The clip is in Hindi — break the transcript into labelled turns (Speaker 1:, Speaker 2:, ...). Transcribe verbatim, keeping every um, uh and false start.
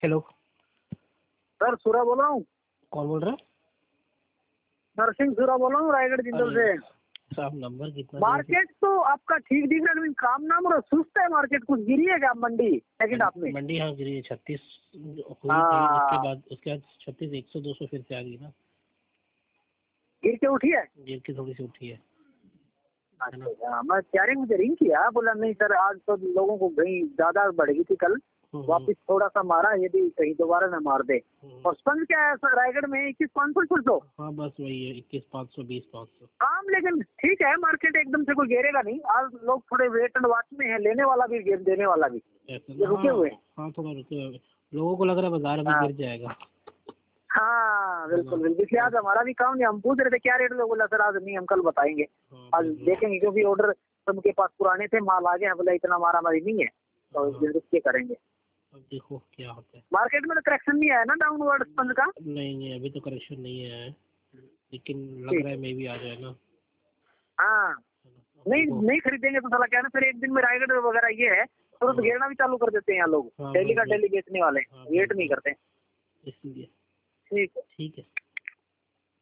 Speaker 1: हेलो
Speaker 2: सर, सूरा बोल रहा हूँ।
Speaker 1: कौन बोल रहा है?
Speaker 2: नरसिंह सूरा बोल रहा हूँ, रायगढ़ जिंदल से।
Speaker 1: साहब नंबर कितना?
Speaker 2: मार्केट तो आपका ठीक दिख रहा है, लेकिन काम नाम और सुस्त है मार्केट। कुछ गिरी है क्या मंडी सेकंड हाफ में?
Speaker 1: मंडी हाँ गिरी है, छत्तीस हुई थी,
Speaker 2: हाँ।
Speaker 1: उसके बाद उसके बाद छत्तीस एक सौ दो सौ फिर से आ गई ना,
Speaker 2: गिर के उठी है।
Speaker 1: गिर के थोड़ी सी उठी है।
Speaker 2: अच्छा, मैं कह रही मुझे रिंग किया, बोला नहीं सर आज तो लोगों को कहीं ज्यादा बढ़ गई थी कल, वापिस थोड़ा सा मारा, यदि कहीं दोबारा न मार दे। और स्पंज क्या है सर रायगढ़ में? इक्कीस पाँच सौ फिर सौ।
Speaker 1: हाँ बस वही है, इक्कीस पाँच सौ बीस पाँच सौ
Speaker 2: काम लेकिन ठीक है, मार्केट एकदम से कोई गिरेगा नहीं। आज लोग थोड़े वेट एंड वॉच में है, लेने वाला भी गिर, देने वाला भी ये रुके हुए हैं।
Speaker 1: हाँ थोड़ा रुके हुए, लोगों को लग रहा है बाजार अभी गिर जाएगा।
Speaker 2: हाँ बिल्कुल बिल्कुल, इसलिए आज हमारा भी काम नहीं। हम पूछ रहे थे क्या रेट में, बोला सर आज नहीं, हम कल बताएंगे, आज देखेंगे, क्योंकि ऑर्डर सबके पास पुराने थे, माल आ गया, बोला इतना मारा मारी नहीं है तो रुक के करेंगे।
Speaker 1: अब देखो क्या होता है।
Speaker 2: मार्केट में तो करेक्शन नहीं आया ना डाउनवर्ड स्पंज का?
Speaker 1: नहीं नहीं अभी तो करेक्शन नहीं आया है, लेकिन लग रहा है मे भी आ जाए ना।
Speaker 2: हाँ नहीं नहीं खरीदेंगे तो साला क्या ना, फिर एक दिन में रायगढ़ वगैरह ये है तुरंत तो घेरना भी चालू कर देते हैं यहाँ लोग, डेली का डेली बेचने वाले, वेट नहीं करते।
Speaker 1: इसलिए
Speaker 2: ठीक है
Speaker 1: ठीक है।